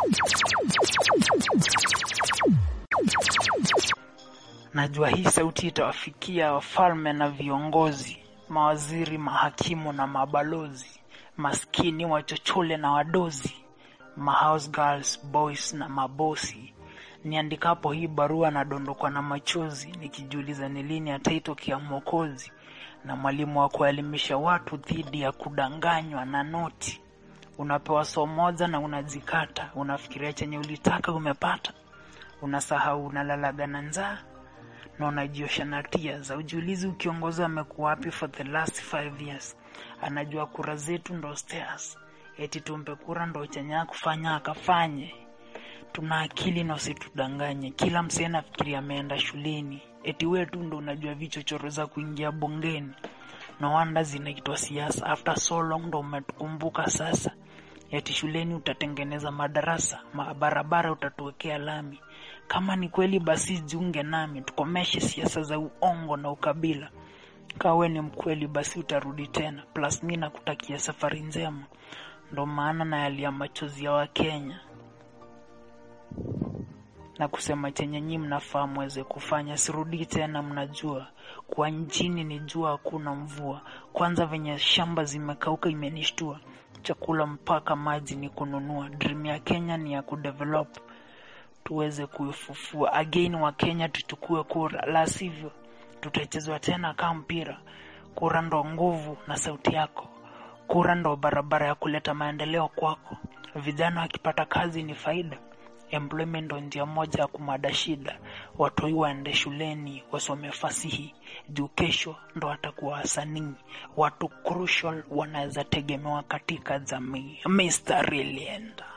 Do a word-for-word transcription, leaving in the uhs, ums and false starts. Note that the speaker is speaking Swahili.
Najua hii sauti itawafikia wafalme na viongozi, mawaziri, mahakimu na mabalozi, maskini, wachochole na wadozi, mahouse girls, boys na mabosi. Niandikapo hii barua na dondokwa na machozi, nikijiuliza ni lini ataitokea Mwokozi na mwalimu wa kuelimisha watu dhidi ya kudanganywa na noti. Unapewa somo moja na unazikata, unafikiria chenye ulitaka umepata, unasahau unalalaga na njaa na unajiosha na tears. Ujiulizi ukiongoza amekuwa wapi for the last five years. Anajua kura zetu ndo stairs, eti tumpe kura ndo chenye kufanya akafanye. Tuna akili na usitudanganye, kila msee anafikiria ameenda shuleni, eti wewe tu ndo unajua vichochoro za kuingia bungeni. No wonder zinaitwa siasa, after so long ndo umetukumbuka sasa. Eti shuleni utatengeneza madarasa, mabarabara utatuwekea lami. Kama ni kweli basi jiunge nami, tukomeshe siasa za uongo na ukabila. Kawe ni mkweli basi utarudi tena, plus mimi nakutakia safari njema. Ndo maana na yalia machozi ya Wakenya na kusema chenye nyinyi mnafaa muweze kufanya. Sirudi tena, mnajua kwa nchini ni jua hakuna mvua. Kwanza venye shamba zimekauka imenishtua, chakula mpaka maji ni kununua. Dream ya Kenya ni ya kudevelop, tuweze kuifufua. Again wa Kenya tuchukue kura, la sivyo tutachezwa tena kama mpira. Kura ndo nguvu na sauti yako, kura ndo barabara ya kuleta maendeleo kwako. Vijana wakipata kazi ni faida, employment ndo njia moja ya kumada shida. Watoi waende shuleni wasome fasihi, juu kesho ndo watakuwa wasanii. Watu crucial wanaweza tegemewa katika jamii. mister Brilliant.